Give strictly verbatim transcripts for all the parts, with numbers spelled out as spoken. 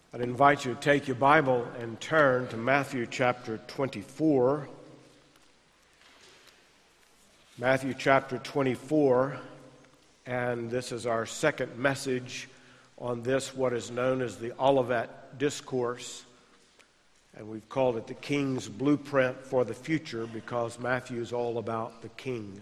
I'd invite you to take your Bible and turn to Matthew chapter twenty-four. Matthew chapter twenty-four, and this is our second message on this, what is known as the Olivet Discourse. And we've called it the King's Blueprint for the Future because Matthew is all about the King.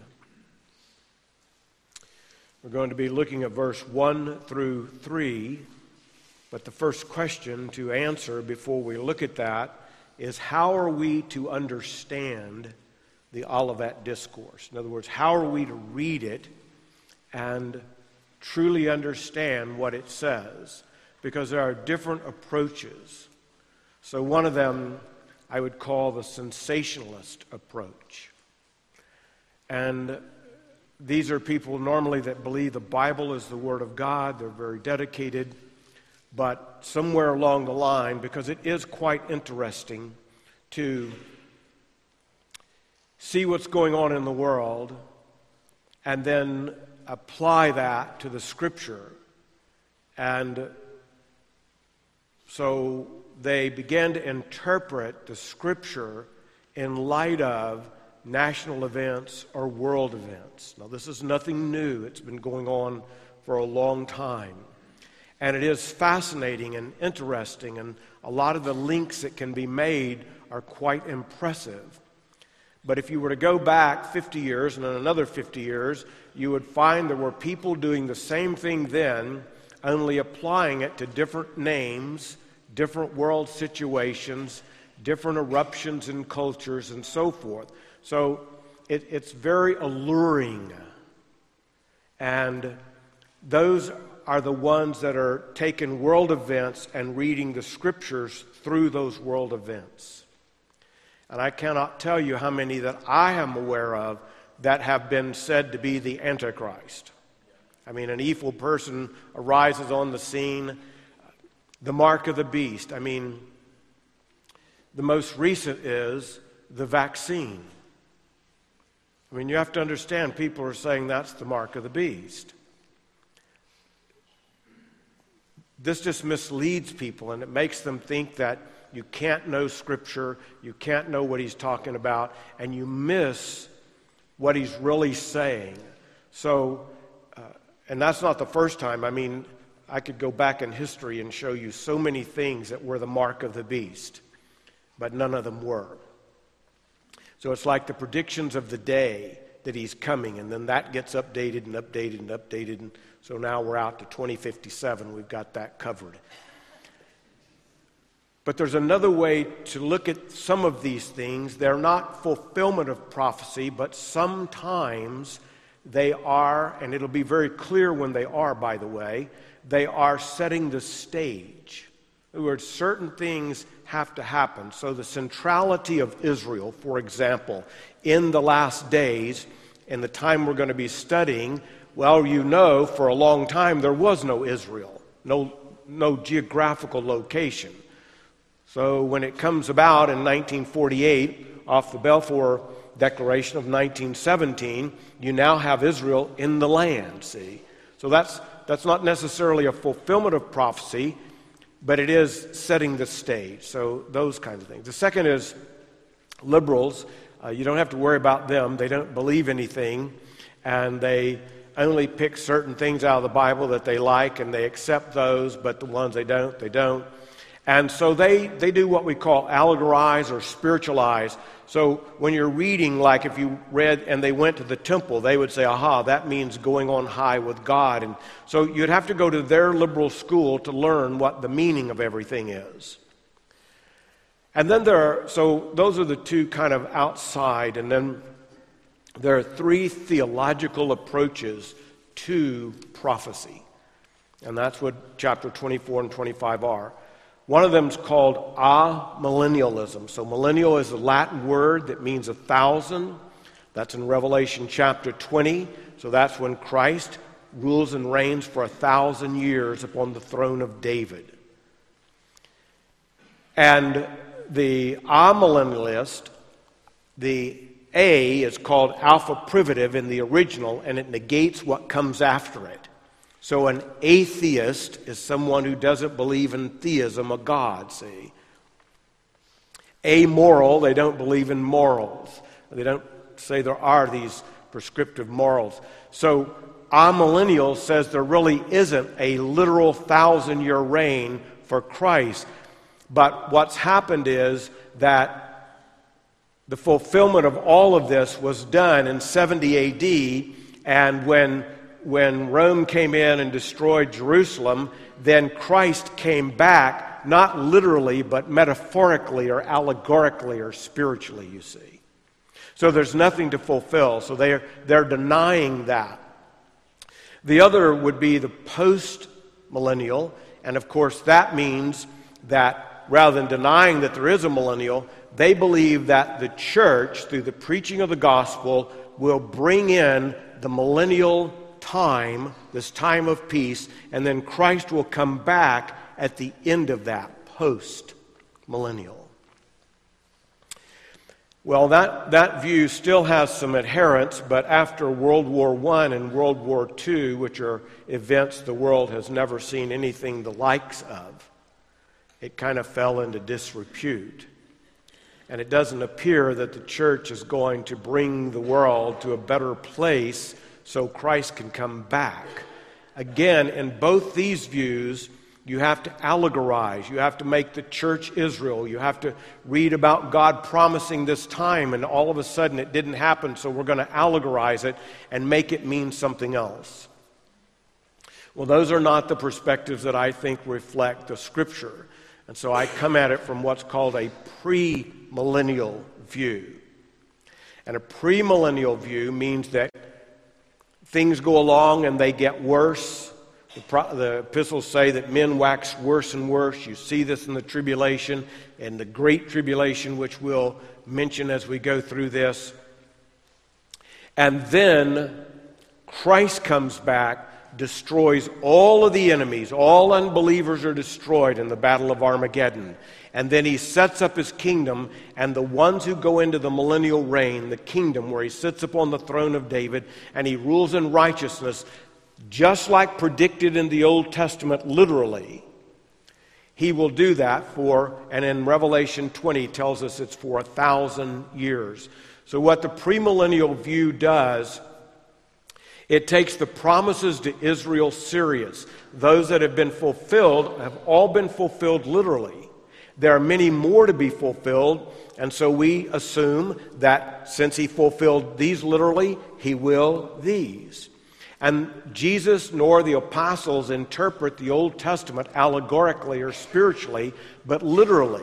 We're going to be looking at verse one through three. But the first question to answer before we look at that is, how are we to understand the Olivet Discourse? In other words, how are we to read it and truly understand what it says? Because there are different approaches. So one of them I would call the sensationalist approach. And these are people normally that believe the Bible is the Word of God. They're very dedicated. But somewhere along the line, because it is quite interesting to see what's going on in the world and then apply that to the Scripture. And so they began to interpret the Scripture in light of national events or world events. Now, this is nothing new. It's been going on for a long time. And it is fascinating and interesting, and a lot of the links that can be made are quite impressive. But if you were to go back fifty years and then another fifty years, you would find there were people doing the same thing then, only applying it to different names, different world situations, different eruptions in cultures, and so forth. So it, it's very alluring. And those are the ones that are taking world events and reading the Scriptures through those world events. And I cannot tell you how many that I am aware of that have been said to be the Antichrist. I mean, an evil person arises on the scene, the mark of the beast. I mean, the most recent is the vaccine. I mean, you have to understand, people are saying that's the mark of the beast. This just misleads people, and it makes them think that you can't know Scripture, you can't know what he's talking about, and you miss what he's really saying. So, uh, and that's not the first time. I mean, I could go back in history and show you so many things that were the mark of the beast, but none of them were. So it's like the predictions of the day that he's coming, and then that gets updated and updated and updated, and so now we're out to twenty fifty-seven. We've got that covered. But there's another way to look at some of these things. They're not fulfillment of prophecy, but sometimes they are, and it'll be very clear when they are, by the way, they are setting the stage. In other words, certain things have to happen. So the centrality of Israel, for example, in the last days, in the time we're going to be studying, well, you know, for a long time there was no Israel, no, no geographical location. So when it comes about in nineteen forty-eight, off the Balfour Declaration of nineteen seventeen, you now have Israel in the land, see? So that's, that's not necessarily a fulfillment of prophecy, but it is setting the stage. So those kinds of things. The second is liberals. Uh, you don't have to worry about them. They don't believe anything, and they only pick certain things out of the Bible that they like, and they accept those, but the ones they don't, they don't. And so they, they do what we call allegorize or spiritualize. So when you're reading, like if you read, and they went to the temple, they would say, aha, that means going on high with God. And so you'd have to go to their liberal school to learn what the meaning of everything is. And then there are, so those are the two kind of outside, and then there are three theological approaches to prophecy. And that's what chapter twenty-four and twenty-five are. One of them is called amillennialism. So millennial is a Latin word that means a thousand. That's in Revelation chapter twenty. So that's when Christ rules and reigns for a thousand years upon the throne of David. And the amillennialist, the A is called alpha privative in the original, and it negates what comes after it. So an atheist is someone who doesn't believe in theism, a God, see. Amoral, they don't believe in morals. They don't say there are these prescriptive morals. So amillennial says there really isn't a literal thousand-year reign for Christ. But what's happened is that the fulfillment of all of this was done in seventy A D, and when, when Rome came in and destroyed Jerusalem, then Christ came back, not literally, but metaphorically or allegorically or spiritually, you see. So there's nothing to fulfill. So they're, they're denying that. The other would be the post-millennial, and of course that means that rather than denying that there is a millennial, they believe that the church, through the preaching of the gospel, will bring in the millennial time, this time of peace, and then Christ will come back at the end of that, post-millennial. Well, that, that view still has some adherents, but after World War One and World War Two, which are events the world has never seen anything the likes of, it kind of fell into disrepute. And it doesn't appear that the church is going to bring the world to a better place so Christ can come back. Again, in both these views, you have to allegorize. You have to make the church Israel. You have to read about God promising this time, and all of a sudden it didn't happen, so we're going to allegorize it and make it mean something else. Well, those are not the perspectives that I think reflect the Scripture. And so I come at it from what's called a premillennial view. And a premillennial view means that things go along and they get worse. The, pro- the epistles say that men wax worse and worse. You see this in the tribulation and the great tribulation, which we'll mention as we go through this. And then Christ comes back, destroys all of the enemies. All unbelievers are destroyed in the battle of Armageddon. And then he sets up his kingdom, and the ones who go into the millennial reign, the kingdom where he sits upon the throne of David, and he rules in righteousness, just like predicted in the Old Testament literally, he will do that for, and in Revelation twenty tells us it's for a thousand years. So what the premillennial view does, it takes the promises to Israel serious. Those that have been fulfilled have all been fulfilled literally. There are many more to be fulfilled, and so we assume that since he fulfilled these literally, he will these. And Jesus nor the apostles interpret the Old Testament allegorically or spiritually, but literally.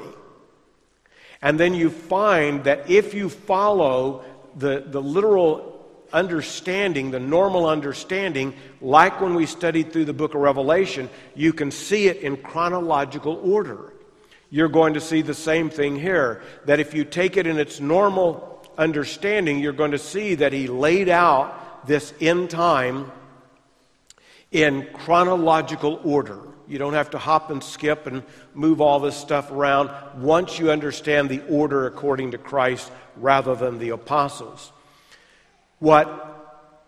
And then you find that if you follow the, the literal understanding, the normal understanding, like when we studied through the book of Revelation, you can see it in chronological order. You're going to see the same thing here, that if you take it in its normal understanding, you're going to see that he laid out this end time in chronological order. You don't have to hop and skip and move all this stuff around once you understand the order according to Christ rather than the apostles. What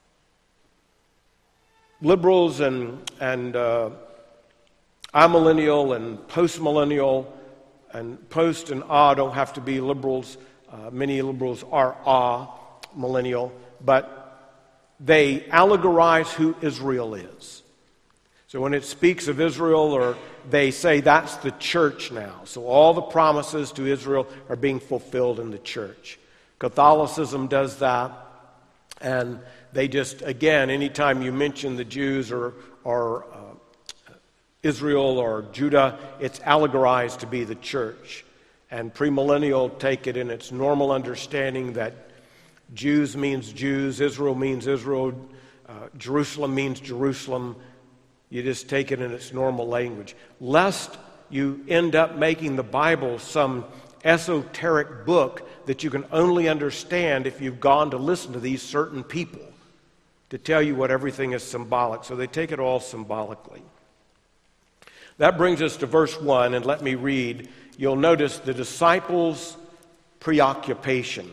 liberals and, and uh, amillennial and postmillennial and post and ah don't have to be liberals. Uh, many liberals are ah millennial, but they allegorize who Israel is. So when it speaks of Israel, or they say that's the church now. So all the promises to Israel are being fulfilled in the church. Catholicism does that, and they just, again, anytime you mention the Jews or or uh, Israel or Judah, it's allegorized to be the church. And premillennial take it in its normal understanding that Jews means Jews, Israel means Israel, uh, Jerusalem means Jerusalem. You just take it in its normal language. Lest you end up making the Bible some esoteric book that you can only understand if you've gone to listen to these certain people to tell you what everything is symbolic. So they take it all symbolically. That brings us to verse one, and let me read. You'll notice the disciples' preoccupation.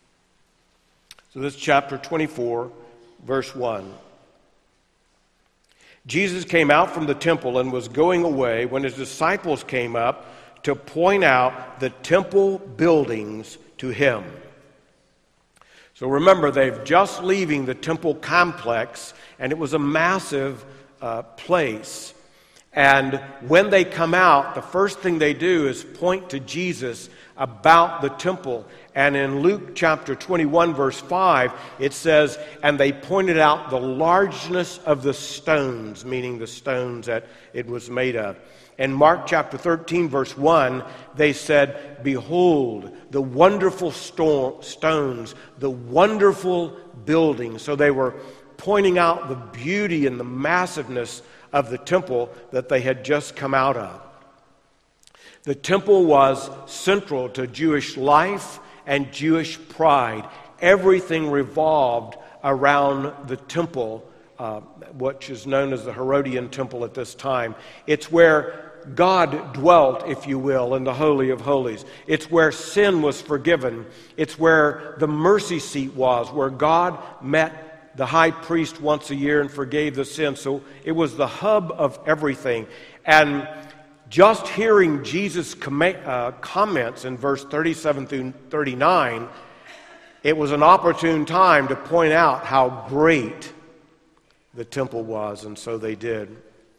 So this is chapter twenty-four, verse one. Jesus came out from the temple and was going away when his disciples came up to point out the temple buildings to him. So remember, they've just leaving the temple complex, and it was a massive uh, place. And when they come out, the first thing they do is point to Jesus about the temple. And in Luke chapter twenty-one, verse five, it says, and they pointed out the largeness of the stones, meaning the stones that it was made of. In Mark chapter thirteen, verse one, they said, behold, the wonderful sto- stones, the wonderful buildings. So they were pointing out the beauty and the massiveness of the temple that they had just come out of. The temple was central to Jewish life and Jewish pride. Everything revolved around the temple, uh, which is known as the Herodian temple at this time. It's where God dwelt, if you will, in the Holy of Holies. It's where sin was forgiven. It's where the mercy seat was, where God met the high priest once a year and forgave the sin. So it was the hub of everything. And just hearing Jesus' com- uh, comments in verse thirty-seven through thirty-nine, it was an opportune time to point out how great the temple was, and so they did.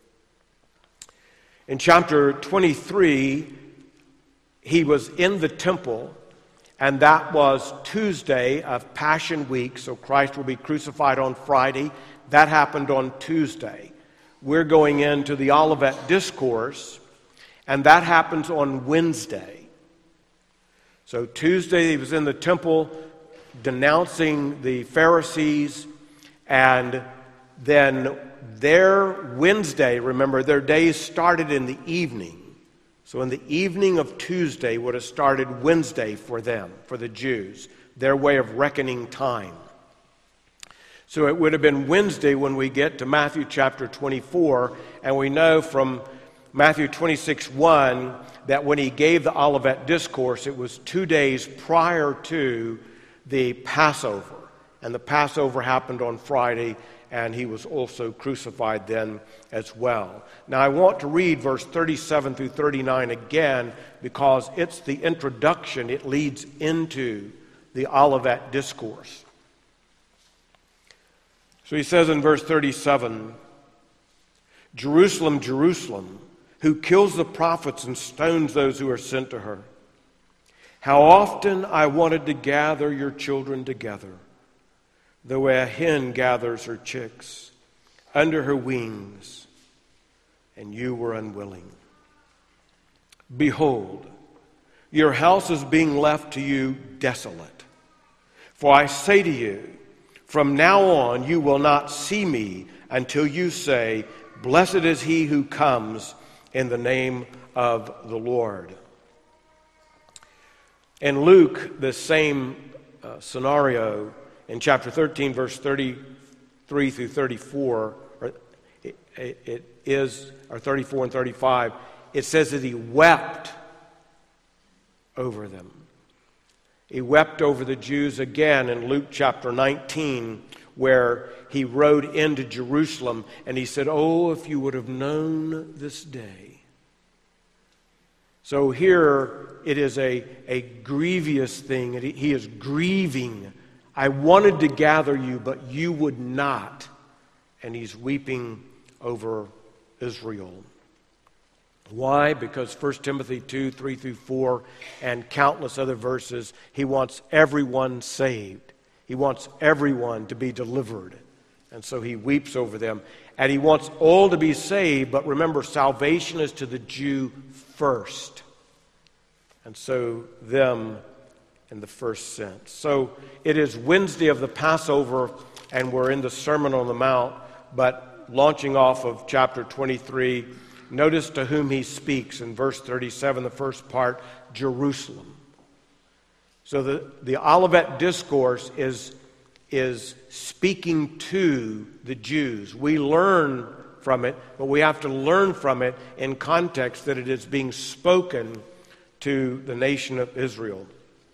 In chapter twenty-three, he was in the temple, and that was Tuesday of Passion Week, so Christ will be crucified on Friday. That happened on Tuesday. We're going into the Olivet Discourse, and that happens on Wednesday. So Tuesday he was in the temple denouncing the Pharisees, and then their Wednesday, remember, their days started in the evening. So in the evening of Tuesday would have started Wednesday for them, for the Jews, their way of reckoning time. So it would have been Wednesday when we get to Matthew chapter twenty-four, and we know from Matthew twenty-six one that when he gave the Olivet Discourse, it was two days prior to the Passover. And the Passover happened on Friday, and he was also crucified then as well. Now I want to read verse thirty-seven through thirty-nine again because it's the introduction. It leads into the Olivet Discourse. So he says in verse thirty-seven, Jerusalem, Jerusalem, who kills the prophets and stones those who are sent to her. How often I wanted to gather your children together, the way a hen gathers her chicks under her wings, and you were unwilling. Behold, your house is being left to you desolate. For I say to you, from now on you will not see me until you say, blessed is he who comes in the name of the Lord. In Luke, the same uh, scenario, in chapter thirteen, verse thirty-three through thirty-four, or it, it, it is, or thirty-four and thirty-five, it says that he wept over them. He wept over the Jews again in Luke chapter nineteen, where he rode into Jerusalem and he said, oh, if you would have known this day. So here it is a, a grievous thing. He is grieving. I wanted to gather you, but you would not. And he's weeping over Israel. Why? Because First Timothy two, three through four, and countless other verses, he wants everyone saved. He wants everyone to be delivered. And so he weeps over them. And he wants all to be saved, but remember, salvation is to the Jew first. And so them in the first sense. So it is Wednesday of the Passover, and we're in the Sermon on the Mount, but launching off of chapter twenty-three, notice to whom he speaks in verse thirty-seven, the first part, Jerusalem. So the, the Olivet Discourse is, is speaking to the Jews. We learn from it, but we have to learn from it in context that it is being spoken to the nation of Israel.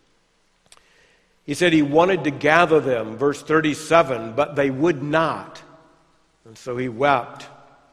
He said he wanted to gather them, verse thirty-seven, but they would not. And so he wept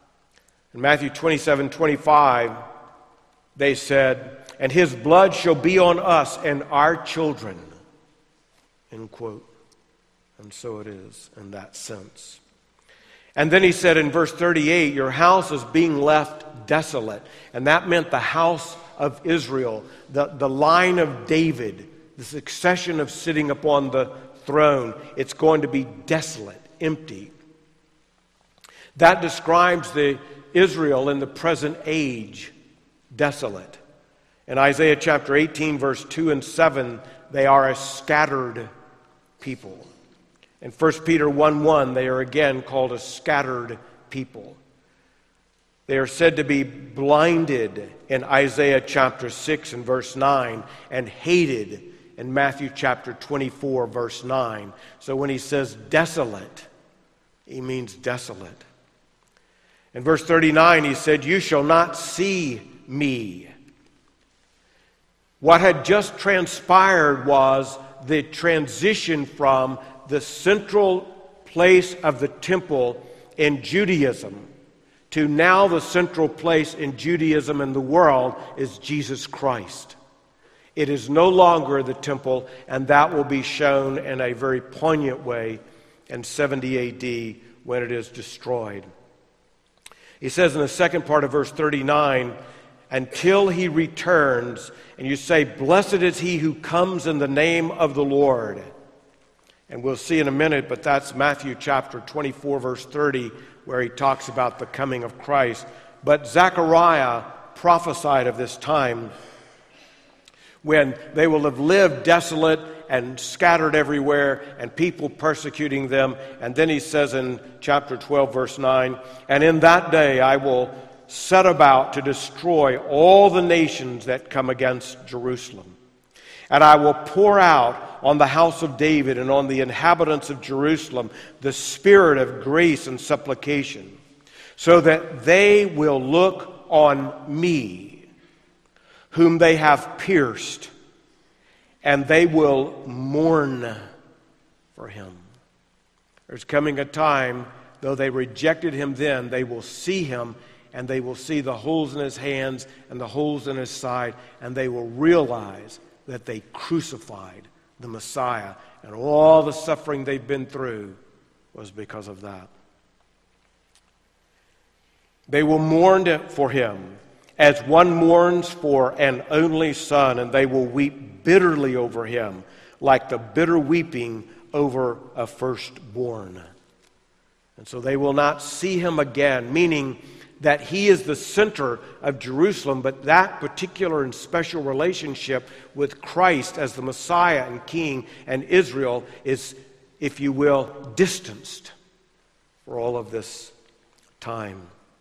In Matthew twenty-seven twenty-five, they said, "And his blood shall be on us and our children." End quote. And so it is in that sense. And then he said in verse thirty-eight, "Your house is being left desolate." And that meant the house of Israel, the, the line of David, the succession of sitting upon the throne. It's going to be desolate, empty. That describes the Israel in the present age, desolate. In Isaiah chapter eighteen, verse two and seven, they are a scattered people. In First Peter one one, they are again called a scattered people. They are said to be blinded in Isaiah chapter six and verse nine, and hated in Matthew chapter twenty-four, verse nine. So when he says desolate, he means desolate. In verse thirty-nine, he said, "You shall not see me." What had just transpired was the transition from the central place of the temple in Judaism to now the central place in Judaism and the world is Jesus Christ. It is no longer the temple, and that will be shown in a very poignant way in seventy A D when it is destroyed. He says in the second part of verse thirty-nine, "Until he returns," and you say, "Blessed is he who comes in the name of the Lord." And we'll see in a minute, but that's Matthew chapter twenty-four, verse thirty, where he talks about the coming of Christ. But Zechariah prophesied of this time when they will have lived desolate and scattered everywhere, and people persecuting them. And then he says in chapter twelve, verse nine, "And in that day I will set about to destroy all the nations that come against Jerusalem. And I will pour out on the house of David and on the inhabitants of Jerusalem the spirit of grace and supplication, so that they will look on me, whom they have pierced, and they will mourn for him." There's coming a time, though they rejected him then, they will see him, and they will see the holes in his hands and the holes in his side, and they will realize that they crucified the Messiah, and all the suffering they've been through was because of that. They will mourn for him as one mourns for an only son, and they will weep bitterly over him, like the bitter weeping over a firstborn. And so they will not see him again, meaning that he is the center of Jerusalem, but that particular and special relationship with Christ as the Messiah and King and Israel is, if you will, distanced for all of this time.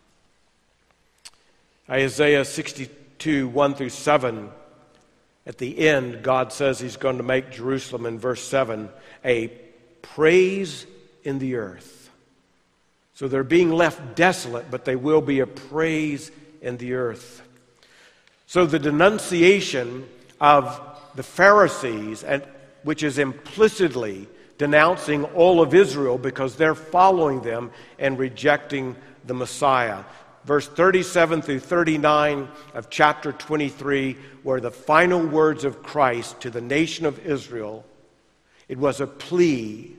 Isaiah sixty-two, one through seven, at the end, God says he's going to make Jerusalem, in verse seven, a praise in the earth. So they're being left desolate, but they will be a praise in the earth. So the denunciation of the Pharisees, and which is implicitly denouncing all of Israel because they're following them and rejecting the Messiah. Verse thirty-seven through thirty-nine of chapter twenty-three were the final words of Christ to the nation of Israel. It was a plea.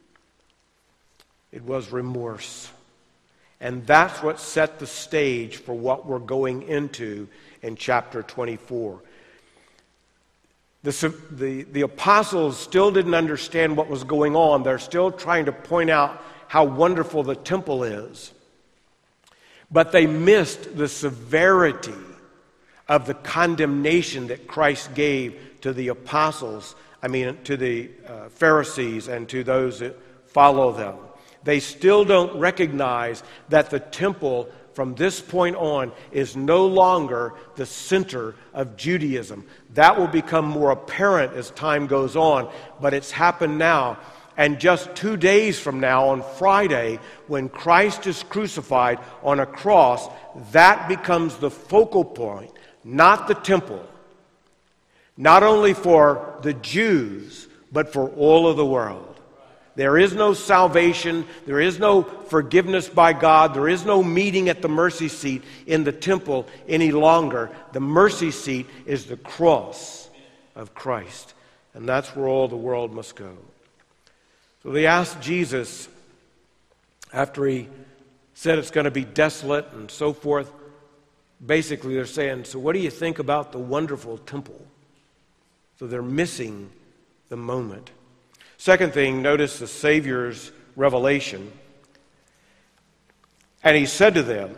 It was remorse. And that's what set the stage for what we're going into in chapter twenty-four. The, the, the apostles still didn't understand what was going on. They're still trying to point out how wonderful the temple is. But they missed the severity of the condemnation that Christ gave to the apostles, I mean to the uh, Pharisees and to those that follow them. They still don't recognize that the temple from this point on is no longer the center of Judaism. That will become more apparent as time goes on, but it's happened now. And just two days from now, on Friday, when Christ is crucified on a cross, that becomes the focal point, not the temple. Not only for the Jews, but for all of the world. There is no salvation. There is no forgiveness by God. There is no meeting at the mercy seat in the temple any longer. The mercy seat is the cross of Christ. And that's where all the world must go. So they asked Jesus, after he said it's going to be desolate and so forth, basically they're saying, so what do you think about the wonderful temple? So they're missing the moment. Second thing, notice the Savior's revelation. And he said to them,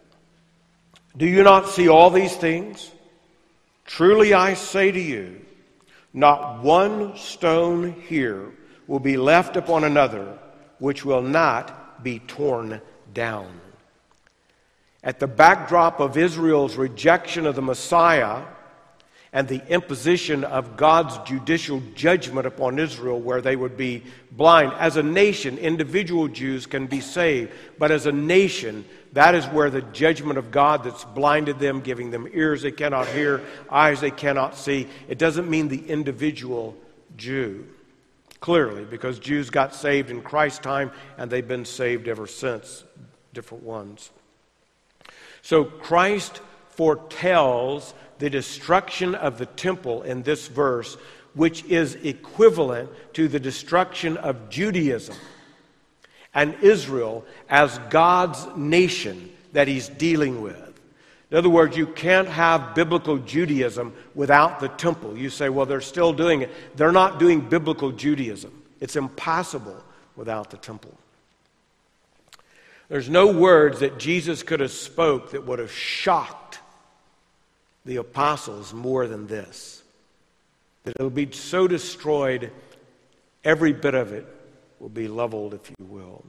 do you not see all these things? Truly I say to you, not one stone here will be left upon another, which will not be torn down. At the backdrop of Israel's rejection of the Messiah and the imposition of God's judicial judgment upon Israel, where they would be blind. As a nation, individual Jews can be saved, but as a nation, that is where the judgment of God that's blinded them, giving them ears they cannot hear, eyes they cannot see. It doesn't mean the individual Jew, clearly, because Jews got saved in Christ's time, and they've been saved ever since, different ones. So Christ foretells the destruction of the temple in this verse, which is equivalent to the destruction of Judaism and Israel as God's nation that he's dealing with. In other words, you can't have biblical Judaism without the temple. You say, well, they're still doing it. They're not doing biblical Judaism. It's impossible without the temple. There's no words that Jesus could have spoke that would have shocked the apostles more than this. That it'll be so destroyed, every bit of it will be leveled, if you will.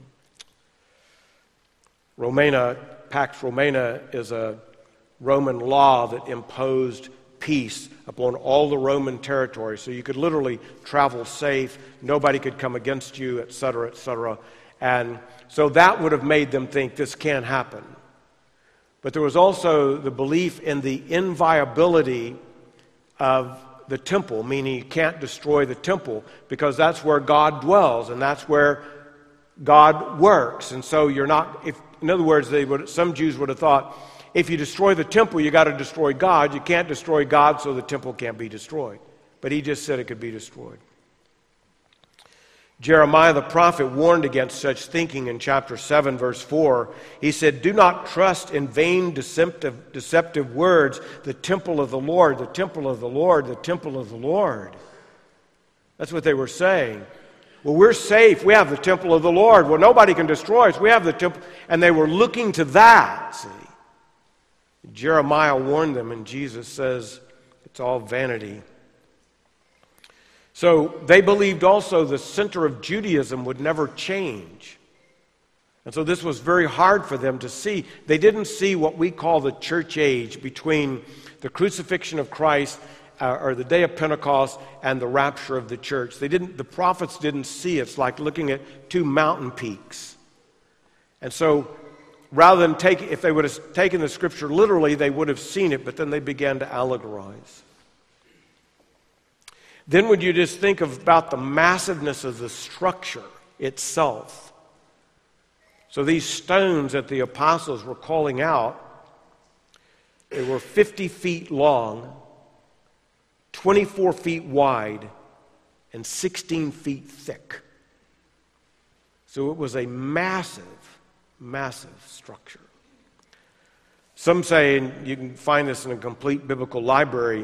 Romana, Pax Romana is a Roman law that imposed peace upon all the Roman territory. So you could literally travel safe, nobody could come against you, et cetera, et cetera. And so that would have made them think this can't happen. But there was also the belief in the inviolability of the temple, meaning you can't destroy the temple because that's where God dwells and that's where God works. And so you're not, if, in other words, they would, some Jews would have thought, if you destroy the temple, you got to destroy God. You can't destroy God, so the temple can't be destroyed. But he just said it could be destroyed. Jeremiah the prophet warned against such thinking in chapter seven, verse four. He said, do not trust in vain deceptive, deceptive words, the temple of the Lord, the temple of the Lord, the temple of the Lord. That's what they were saying. Well, we're safe. We have the temple of the Lord. Well, nobody can destroy us. We have the temple. And they were looking to that, see. Jeremiah warned them, and Jesus says it's all vanity. So they believed also the center of Judaism would never change. And so this was very hard for them to see. They didn't see what we call the church age between the crucifixion of Christ uh, or the day of Pentecost and the rapture of the church. They didn't. The prophets didn't see it. It's like looking at two mountain peaks. And so rather than take, if they would have taken the scripture literally, they would have seen it, but then they began to allegorize. Then would you just think of about the massiveness of the structure itself. So these stones that the apostles were calling out, they were fifty feet long, twenty-four feet wide, and sixteen feet thick. So it was a massive, massive structure. Some say, and you can find this in a complete biblical library,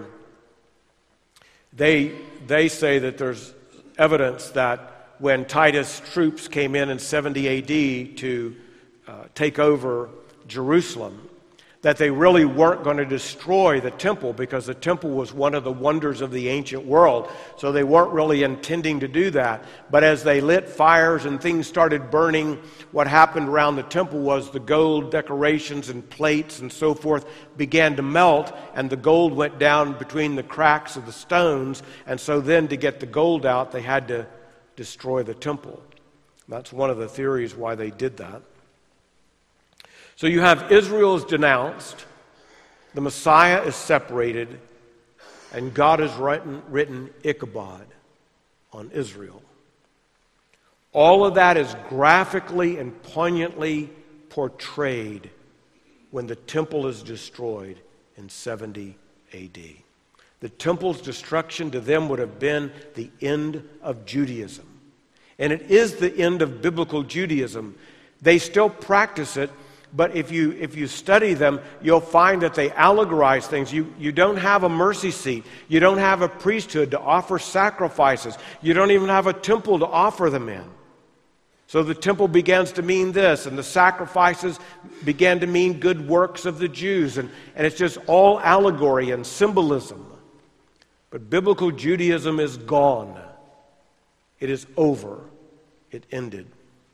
They they say that there's evidence that when Titus' troops came in in seventy A D to uh, take over Jerusalem, that they really weren't going to destroy the temple because the temple was one of the wonders of the ancient world. So they weren't really intending to do that. But as they lit fires and things started burning, what happened around the temple was the gold decorations and plates and so forth began to melt, and the gold went down between the cracks of the stones. And so then to get the gold out, they had to destroy the temple. That's one of the theories why they did that. So you have Israel is denounced, the Messiah is separated, and God has written, written Ichabod on Israel. All of that is graphically and poignantly portrayed when the temple is destroyed in seventy A D. The temple's destruction to them would have been the end of Judaism. And it is the end of biblical Judaism. They still practice it, but if you if you study them, you'll find that they allegorize things. You, you don't have a mercy seat. You don't have a priesthood to offer sacrifices. You don't even have a temple to offer them in. So the temple begins to mean this, and the sacrifices began to mean good works of the Jews. And, and it's just all allegory and symbolism. But biblical Judaism is gone. It is over. It ended.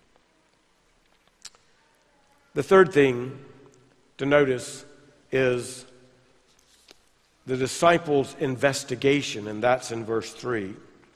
The third thing to notice is the disciples' investigation, and that's in verse three.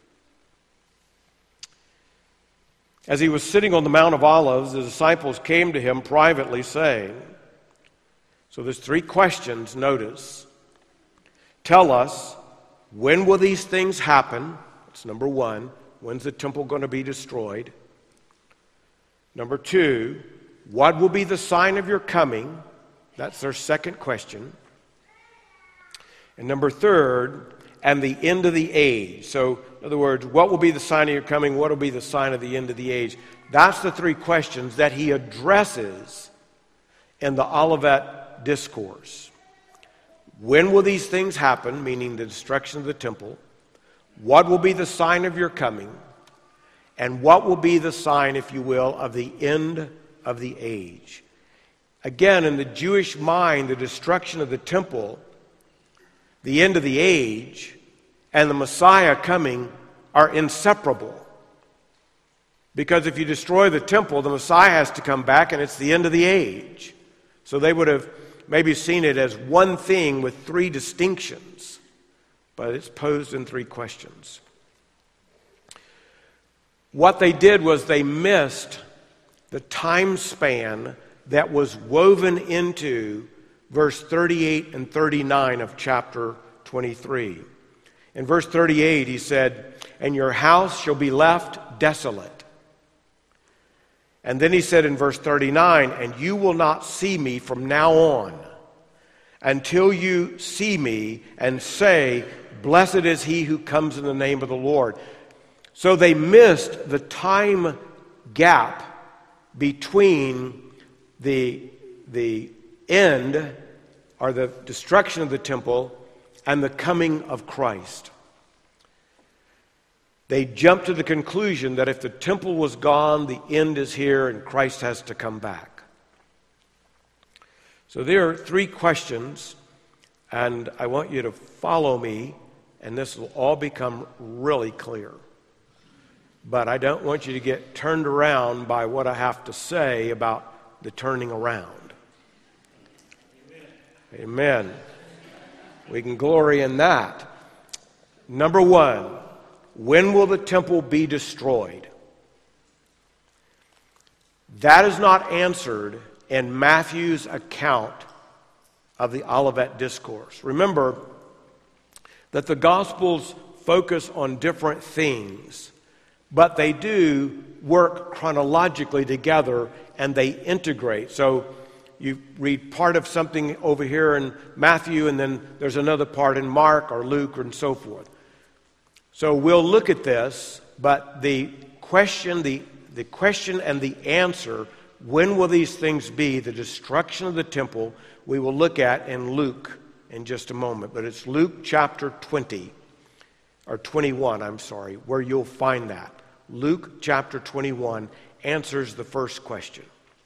As he was sitting on the Mount of Olives, the disciples came to him privately, saying, so there's three questions, notice. Tell us, when will these things happen? That's number one. When's the temple going to be destroyed? Number two, what will be the sign of your coming? That's their second question. And number third, and the end of the age. So, in other words, what will be the sign of your coming? What will be the sign of the end of the age? That's the three questions that he addresses in the Olivet Discourse. When will these things happen, meaning the destruction of the temple? What will be the sign of your coming? And what will be the sign, if you will, of the end of the age? Again, in the Jewish mind, the destruction of the temple, the end of the age, and the Messiah coming are inseparable. Because if you destroy the temple, the Messiah has to come back, and it's the end of the age. So they would have maybe seen it as one thing with three distinctions, but it's posed in three questions. What they did was they missed the time span that was woven into verse thirty-eight and thirty-nine of chapter twenty-three. In verse thirty-eight, he said, and your house shall be left desolate. And then he said in verse thirty-nine, and you will not see me from now on until you see me and say, blessed is he who comes in the name of the Lord. So they missed the time gap between the, the end or the destruction of the temple and the coming of Christ. They jumped to the conclusion that if the temple was gone, the end is here and Christ has to come back. So there are three questions, and I want you to follow me, and this will all become really clear. But I don't want you to get turned around by what I have to say about the turning around. Amen. Amen. We can glory in that. Number one, when will the temple be destroyed? That is not answered in Matthew's account of the Olivet Discourse. Remember that the Gospels focus on different things, but they do work chronologically together and they integrate. So you read part of something over here in Matthew, and then there's another part in Mark or Luke and so forth. So we'll look at this, but the question, the, the question and the answer, when will these things be, the destruction of the temple, we will look at in Luke in just a moment. But it's Luke chapter twenty, or twenty-one, I'm sorry, where you'll find that. Luke chapter twenty-one answers the first question.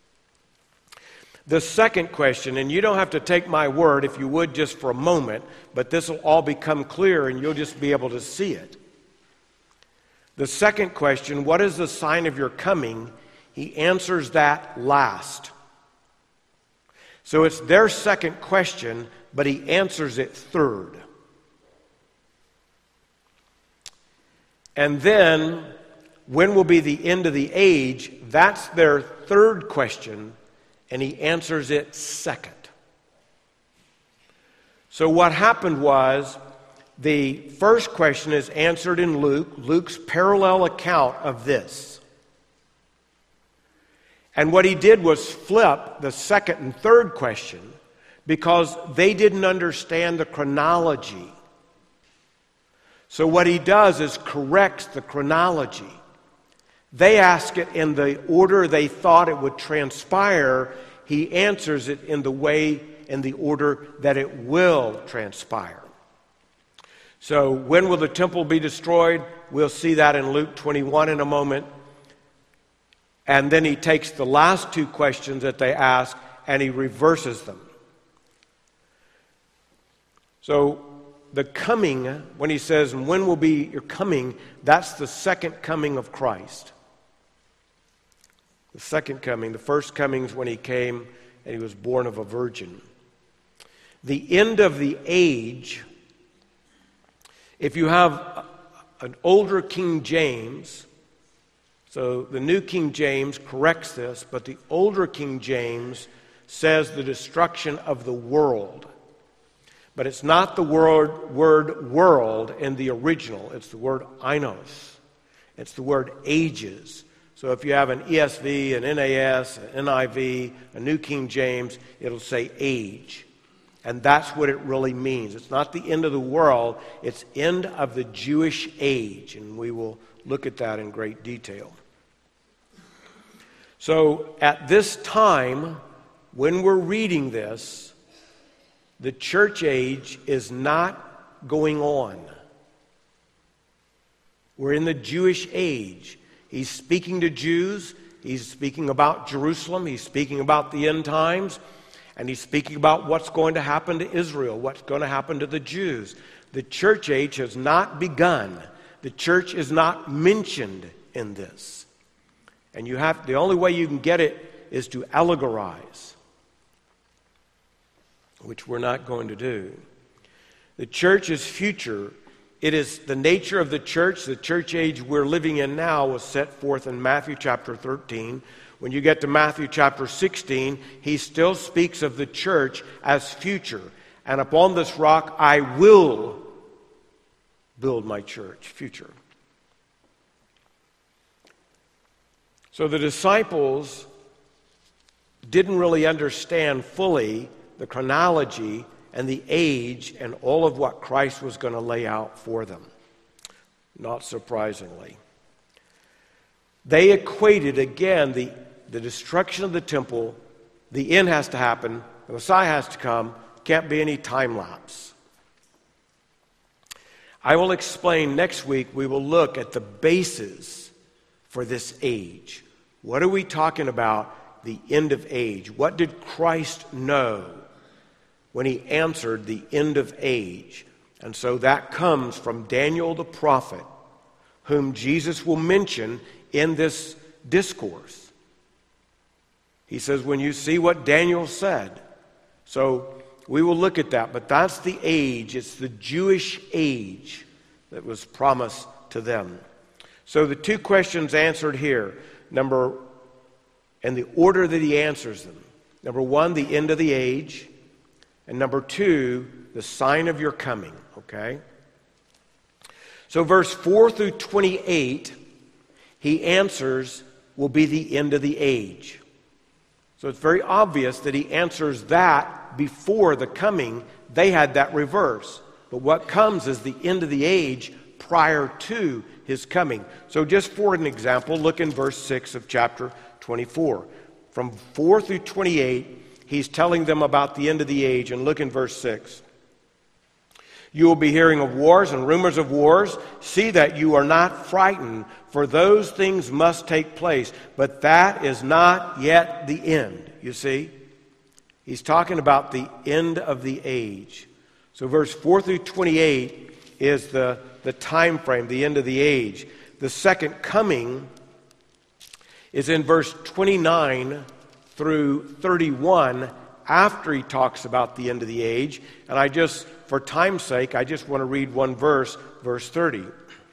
The second question, and you don't have to take my word if you would just for a moment, but this will all become clear and you'll just be able to see it. The second question, what is the sign of your coming? He answers that last. So it's their second question, but he answers it third. And then, when will be the end of the age? That's their third question, and he answers it second. So what happened was, the first question is answered in Luke, Luke's parallel account of this. And what he did was flip the second and third question because they didn't understand the chronology. So what he does is corrects the chronology. They ask it in the order they thought it would transpire. He answers it in the way, in the order that it will transpire. So when will the temple be destroyed? We'll see that in Luke twenty-one in a moment. And then he takes the last two questions that they ask and he reverses them. So the coming, when he says, when will be your coming, that's the second coming of Christ. The second coming. The first coming is when he came and he was born of a virgin. The end of the age, if you have an older King James, so the New King James corrects this, but the older King James says the destruction of the world. But it's not the word, word world in the original. It's the word ainos. It's the word ages. So if you have an E S V, an N A S, an N I V, a New King James, it'll say age. And that's what it really means. It's not the end of the world. It's end of the Jewish age. And we will look at that in great detail. So at this time, when we're reading this, the church age is not going on. We're in the Jewish age. He's speaking to Jews. He's speaking about Jerusalem. He's speaking about the end times. And he's speaking about what's going to happen to Israel, what's going to happen to the Jews. The church age has not begun. The church is not mentioned in this. And you have the only way you can get it is to allegorize, which we're not going to do. The church is future. It is the nature of the church. The church age we're living in now was set forth in Matthew chapter thirteen. When you get to Matthew chapter sixteen, he still speaks of the church as future. And upon this rock I will build my church, future. So the disciples didn't really understand fully the chronology and the age and all of what Christ was going to lay out for them. Not surprisingly. They equated, again, the, the destruction of the temple, the end has to happen, the Messiah has to come, can't be any time lapse. I will explain next week, we will look at the basis for this age. What are we talking about, the end of age? What did Christ know when he answered the end of age? And so that comes from Daniel the prophet, whom Jesus will mention in this discourse. He says, when you see what Daniel said. So we will look at that, but that's the age. It's the Jewish age that was promised to them. So the two questions answered here, number, and the order that he answers them. Number one, the end of the age. And number two, the sign of your coming, okay? So verse four through twenty-eight, he answers, will be the end of the age. So it's very obvious that he answers that before the coming. They had that reverse. But what comes is the end of the age prior to his coming. So just for an example, look in verse six of chapter twenty-four. From four through twenty-eight, he's telling them about the end of the age. And look in verse six. You will be hearing of wars and rumors of wars. See that you are not frightened, for those things must take place. But that is not yet the end. You see? He's talking about the end of the age. So verse four through twenty-eight is the, the time frame, the end of the age. The second coming is in verse twenty-nine through thirty-one, after he talks about the end of the age. And I just, for time's sake, I just want to read one verse, verse thirty.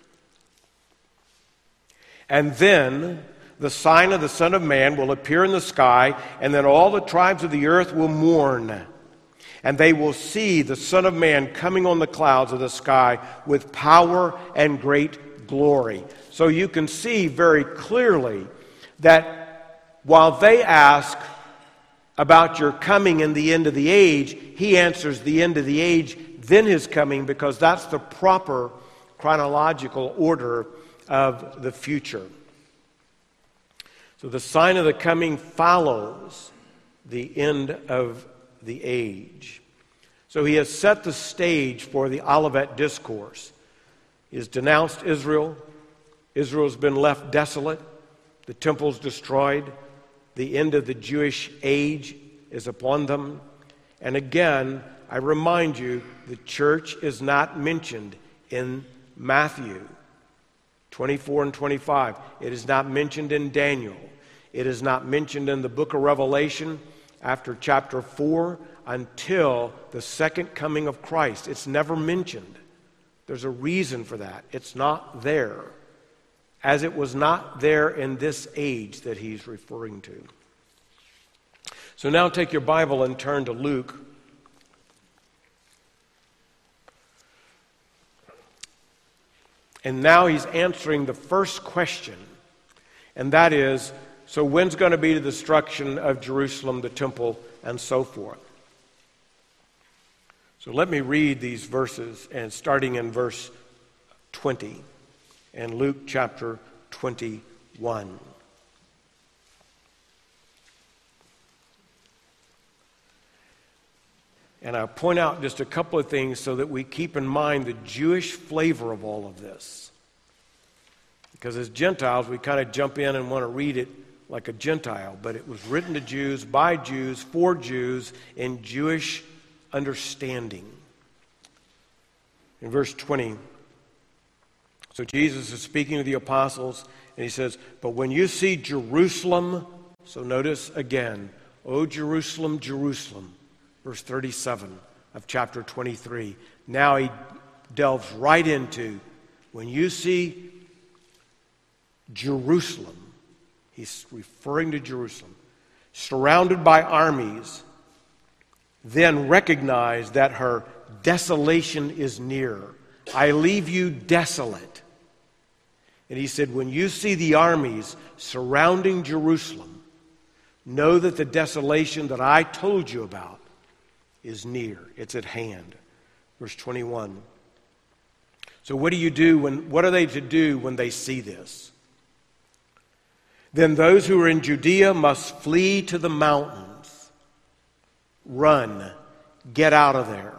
And then the sign of the Son of Man will appear in the sky, and then all the tribes of the earth will mourn. And they will see the Son of Man coming on the clouds of the sky with power and great glory. So you can see very clearly that while they ask about your coming and the end of the age, he answers the end of the age, then his coming, because that's the proper chronological order of the future. So the sign of the coming follows the end of the age. So he has set the stage for the Olivet Discourse. He has denounced Israel. Israel's been left desolate. The temple's destroyed. The end of the Jewish age is upon them. And again, I remind you, the church is not mentioned in Matthew twenty-four and twenty-five. It is not mentioned in Daniel. It is not mentioned in the book of Revelation after chapter four until the second coming of Christ. It's never mentioned. There's a reason for that. It's not there, as it was not there in this age that he's referring to. So now take your Bible and turn to Luke. And now he's answering the first question, and that is, so when's going to be the destruction of Jerusalem, the temple, and so forth? So let me read these verses, and starting in verse twenty, in Luke chapter twenty-one. And I'll point out just a couple of things so that we keep in mind the Jewish flavor of all of this. Because as Gentiles, we kind of jump in and want to read it like a Gentile, but it was written to Jews, by Jews, for Jews, in Jewish understanding. In verse twenty, so Jesus is speaking to the apostles, and he says, but when you see Jerusalem, so notice again, O Jerusalem, Jerusalem, verse thirty-seven of chapter twenty-three. Now he delves right into, when you see Jerusalem, he's referring to Jerusalem, surrounded by armies, then recognize that her desolation is near. I leave you desolate. And he said, when you see the armies surrounding Jerusalem, know that the desolation that I told you about is near. It's at hand. Verse twenty-one. So what do you do when, what are they to do when they see this? Then those who are in Judea must flee to the mountains. Run. Get out of there.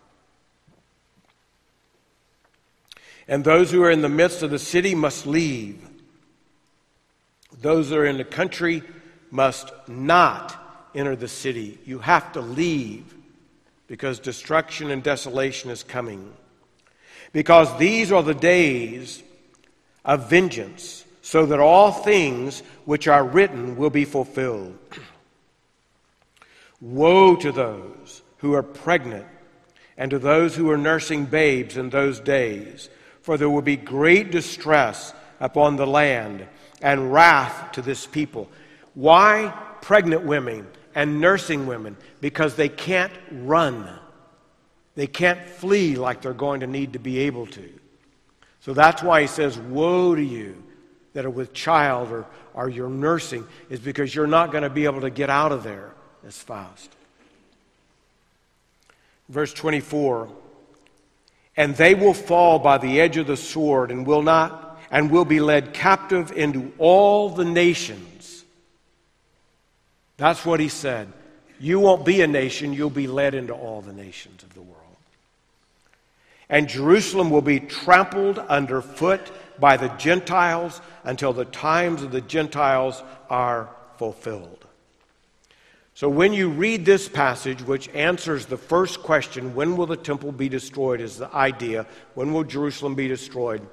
And those who are in the midst of the city must leave. Those that are in the country must not enter the city. You have to leave, because destruction and desolation is coming. Because these are the days of vengeance, so that all things which are written will be fulfilled. Woe to those who are pregnant and to those who are nursing babes in those days, for there will be great distress upon the land and wrath to this people. Why pregnant women and nursing women? Because they can't run. They can't flee like they're going to need to be able to. So that's why he says, woe to you that are with child or, or you're nursing, is because you're not going to be able to get out of there as fast. Verse twenty-four, and they will fall by the edge of the sword and will not, and will be led captive into all the nations. That's what he said. You won't be a nation, you'll be led into all the nations of the world. And Jerusalem will be trampled underfoot by the Gentiles until the times of the Gentiles are fulfilled. So when you read this passage, which answers the first question, when will the temple be destroyed, is the idea, when will Jerusalem be destroyed?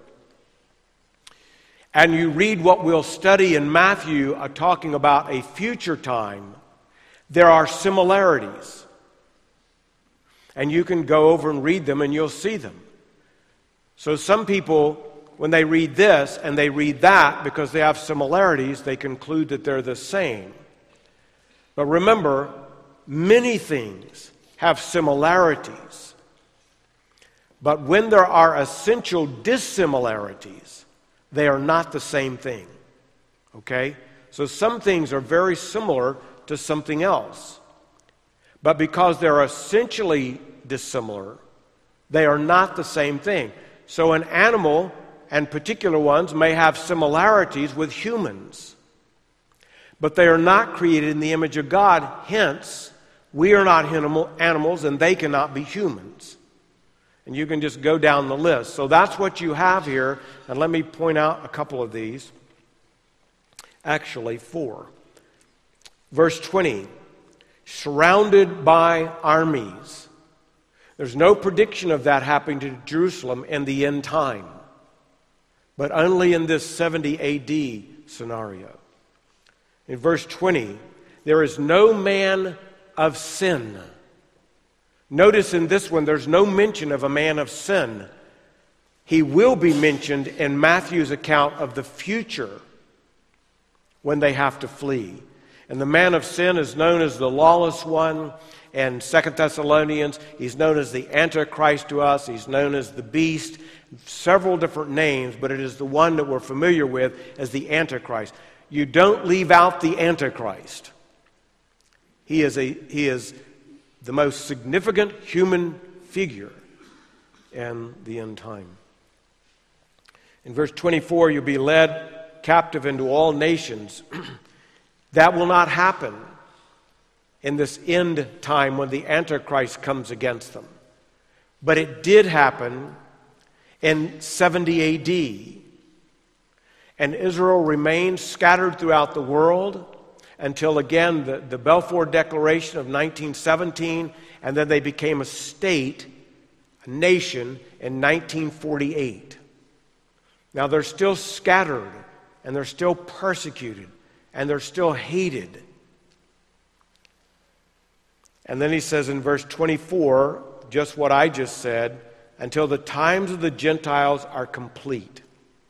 And you read what we'll study in Matthew, uh, talking about a future time, there are similarities. And you can go over and read them and you'll see them. So some people, when they read this and they read that, because they have similarities, they conclude that they're the same. But remember, many things have similarities. But when there are essential dissimilarities, they are not the same thing. Okay? So some things are very similar to something else. But because they're essentially dissimilar, they are not the same thing. So an animal, and particular ones, may have similarities with humans. But they are not created in the image of God. Hence, we are not animal, animals, and they cannot be humans. And you can just go down the list. So that's what you have here. And let me point out a couple of these. Actually, four. Verse twenty. Surrounded by armies. There's no prediction of that happening to Jerusalem in the end time, but only in this seventy A D scenario. In verse twenty, there is no man of sin. Notice in this one, there's no mention of a man of sin. He will be mentioned in Matthew's account of the future when they have to flee. And the man of sin is known as the lawless one. And Second Thessalonians, he's known as the Antichrist to us. He's known as the beast. Several different names, but it is the one that we're familiar with as the Antichrist. You don't leave out the Antichrist. He is, a, he is the most significant human figure in the end time. In verse twenty-four, you'll be led captive into all nations. That will not happen in this end time when the Antichrist comes against them. But it did happen in seventy A D. And Israel remained scattered throughout the world until, again, the, the Balfour Declaration of nineteen seventeen, and then they became a state, a nation, in nineteen forty-eight. Now they're still scattered, and they're still persecuted, and they're still hated. And then he says in verse twenty-four, just what I just said, until the times of the Gentiles are complete.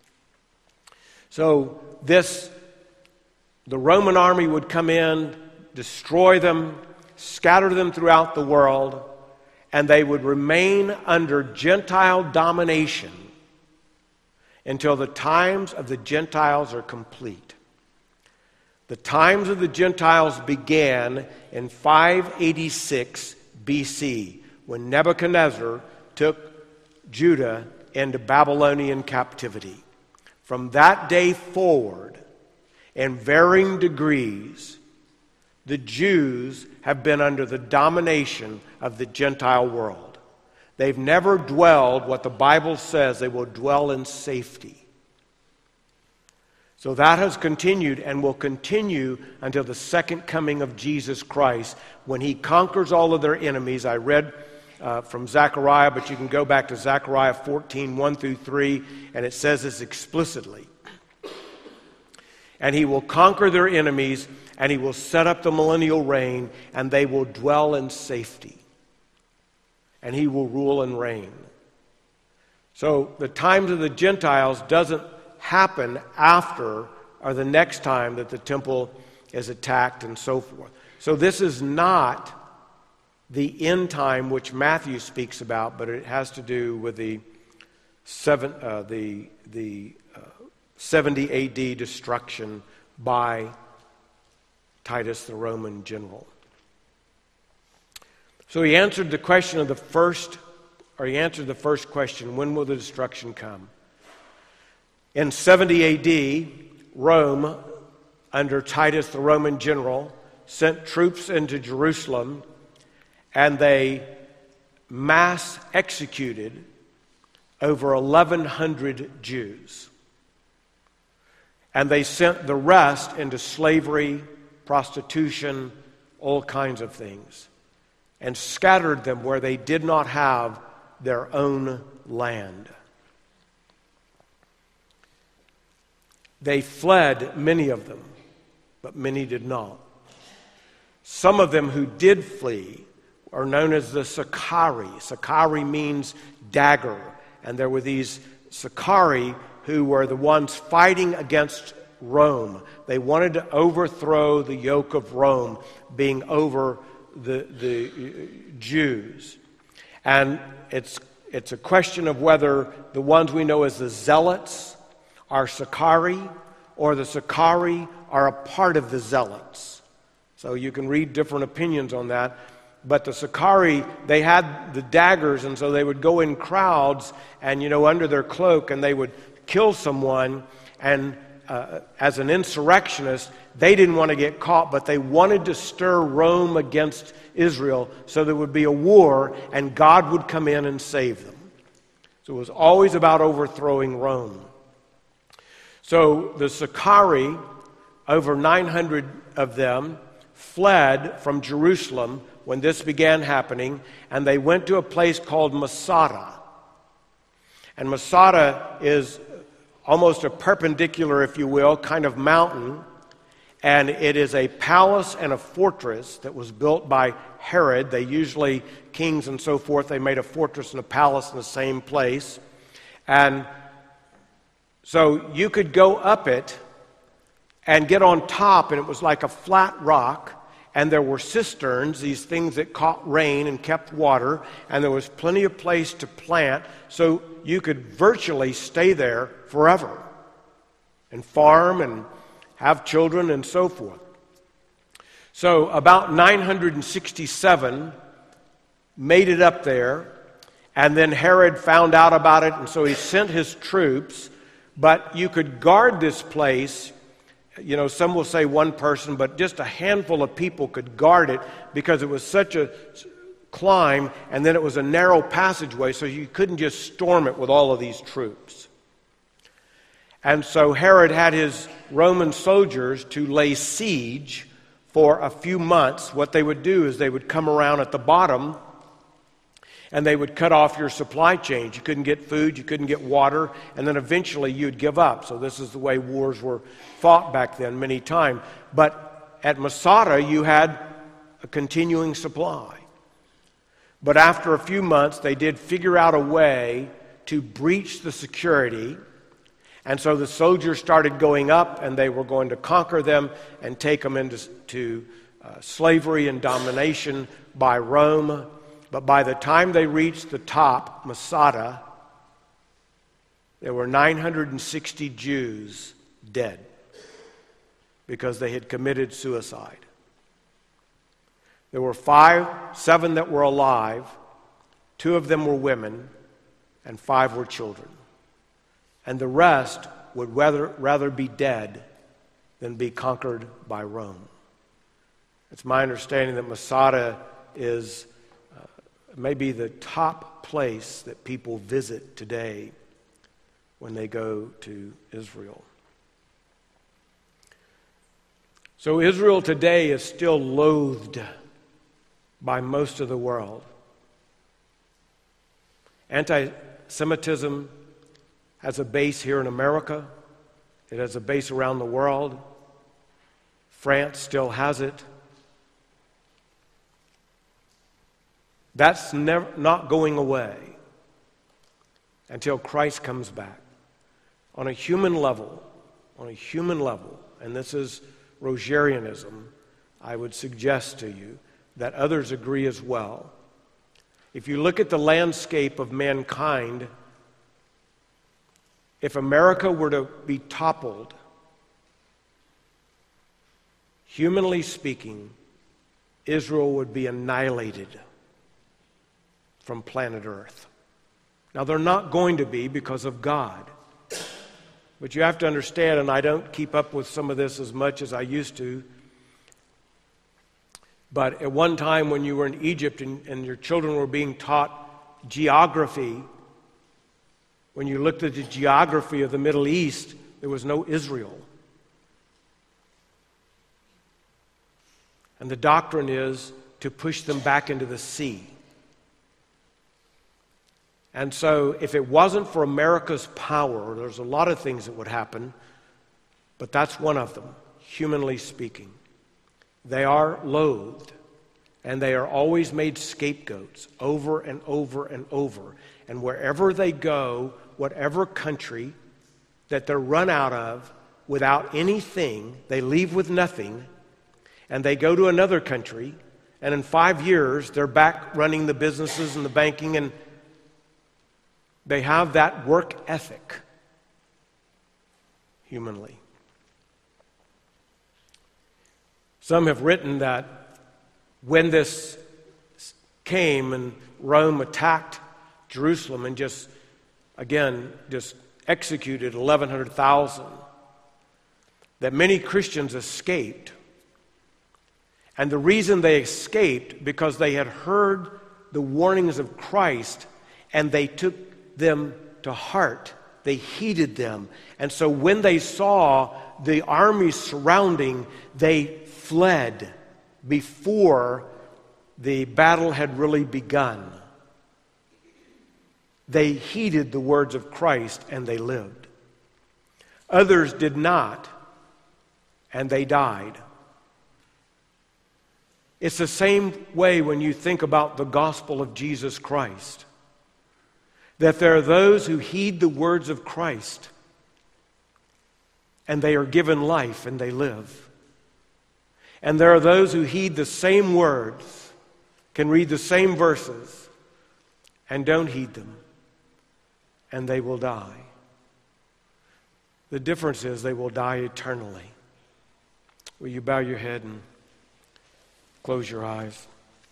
So this, the Roman army would come in, destroy them, scatter them throughout the world, and they would remain under Gentile domination until the times of the Gentiles are complete. The times of the Gentiles began in five eighty-six B C, when Nebuchadnezzar took Judah into Babylonian captivity. From that day forward, in varying degrees, the Jews have been under the domination of the Gentile world. They've never dwelled what the Bible says they will dwell in safety. So that has continued and will continue until the second coming of Jesus Christ, when he conquers all of their enemies. I read uh, from Zechariah, but you can go back to Zechariah fourteen, one through three, and it says this explicitly. And he will conquer their enemies, and he will set up the millennial reign, and they will dwell in safety. And he will rule and reign. So the times of the Gentiles doesn't happen after or the next time that the temple is attacked and so forth. So this is not the end time which Matthew speaks about, but it has to do with the seven, uh, the the uh, seventy A D destruction by Titus, the Roman general. So he answered the question of the first, or he answered the first question: when will the destruction come? In seventy A D, Rome, under Titus the Roman general, sent troops into Jerusalem, and they mass executed over eleven hundred Jews. And they sent the rest into slavery, prostitution, all kinds of things, and scattered them where they did not have their own land. They fled, many of them, but many did not. Some of them who did flee are known as the Sicarii. Sicarii means dagger. And there were these Sicarii who were the ones fighting against Rome. They wanted to overthrow the yoke of Rome being over the, the Jews. And it's, it's a question of whether the ones we know as the Zealots are Sicarii, or the Sicarii are a part of the Zealots. So you can read different opinions on that. But the Sicarii, they had the daggers, and so they would go in crowds and, you know, under their cloak, and they would kill someone. And uh, as an insurrectionist, they didn't want to get caught, but they wanted to stir Rome against Israel so there would be a war, and God would come in and save them. So it was always about overthrowing Rome. So the Sicarii, over nine hundred of them, fled from Jerusalem when this began happening, and they went to a place called Masada. And Masada is almost a perpendicular, if you will, kind of mountain, and it is a palace and a fortress that was built by Herod. They usually, kings and so forth, they made a fortress and a palace in the same place. And so you could go up it and get on top, and it was like a flat rock. And there were cisterns, these things that caught rain and kept water, and there was plenty of place to plant, so you could virtually stay there forever and farm and have children and so forth. So about nine hundred sixty-seven made it up there, and then Herod found out about it, and so he sent his troops, but you could guard this place. You know, some will say one person, but just a handful of people could guard it because it was such a climb, and then it was a narrow passageway, so you couldn't just storm it with all of these troops. And so Herod had his Roman soldiers to lay siege for a few months. What they would do is they would come around at the bottom, and they would cut off your supply chains. You couldn't get food, you couldn't get water, and then eventually you'd give up. So this is the way wars were fought back then many times. But at Masada, you had a continuing supply. But after a few months, they did figure out a way to breach the security. And so the soldiers started going up, and they were going to conquer them and take them into to, uh, slavery and domination by Rome. But by the time they reached the top, Masada, there were nine hundred sixty Jews dead because they had committed suicide. There were five, seven that were alive, two of them were women, and five were children. And the rest would rather, rather be dead than be conquered by Rome. It's my understanding that Masada is maybe the top place that people visit today when they go to Israel. So Israel today is still loathed by most of the world. Anti-Semitism has a base here in America. It has a base around the world. France still has it. That's never, not going away until Christ comes back. On a human level, on a human level, and this is Rogerianism, I would suggest to you that others agree as well. If you look at the landscape of mankind, if America were to be toppled, humanly speaking, Israel would be annihilated from planet Earth. Now, they're not going to be because of God. But you have to understand, and I don't keep up with some of this as much as I used to, but at one time when you were in Egypt and, and your children were being taught geography, when you looked at the geography of the Middle East, there was no Israel. And the doctrine is to push them back into the sea. And so if it wasn't for America's power, there's a lot of things that would happen, but that's one of them, humanly speaking. They are loathed, and they are always made scapegoats over and over and over. And wherever they go, whatever country that they're run out of without anything, they leave with nothing, and they go to another country, and in five years, they're back running the businesses and the banking, and they have that work ethic humanly. Some have written that when this came and Rome attacked Jerusalem and just, again, just executed eleven hundred thousand, that many Christians escaped. And the reason they escaped, because they had heard the warnings of Christ and they took them to heart. They heeded them. And so when they saw the army surrounding, they fled before the battle had really begun. They heeded the words of Christ and they lived. Others did not, and they died. It's the same way when you think about the gospel of Jesus Christ. That there are those who heed the words of Christ and they are given life and they live. And there are those who heed the same words, can read the same verses, and don't heed them, and they will die. The difference is they will die eternally. Will you bow your head and close your eyes?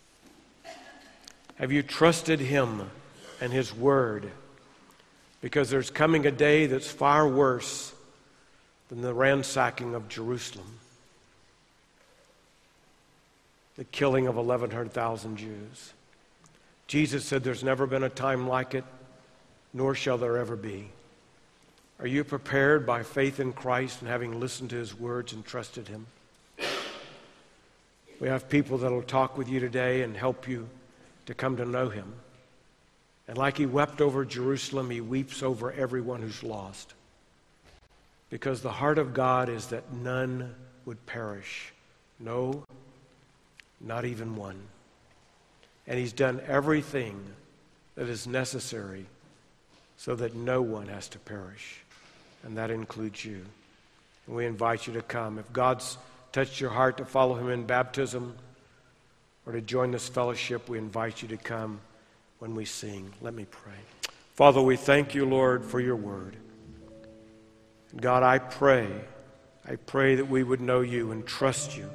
Have you trusted Him and His Word? Because there's coming a day that's far worse than the ransacking of Jerusalem, the killing of eleven hundred thousand Jews. Jesus said there's never been a time like it, nor shall there ever be. Are you prepared by faith in Christ and having listened to His words and trusted Him? We have people that will talk with you today and help you to come to know Him. And like He wept over Jerusalem, He weeps over everyone who's lost. Because the heart of God is that none would perish. No, not even one. And He's done everything that is necessary so that no one has to perish. And that includes you. And we invite you to come. If God's touched your heart to follow Him in baptism or to join this fellowship, we invite you to come when we sing. Let me pray. Father, we thank you, Lord, for your word. God, I pray, I pray that we would know you and trust you.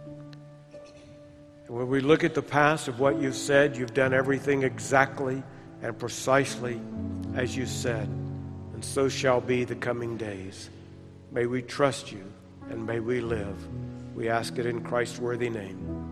And when we look at the past of what you've said, you've done everything exactly and precisely as you said, and so shall be the coming days. May we trust you and may we live. We ask it in Christ's worthy name.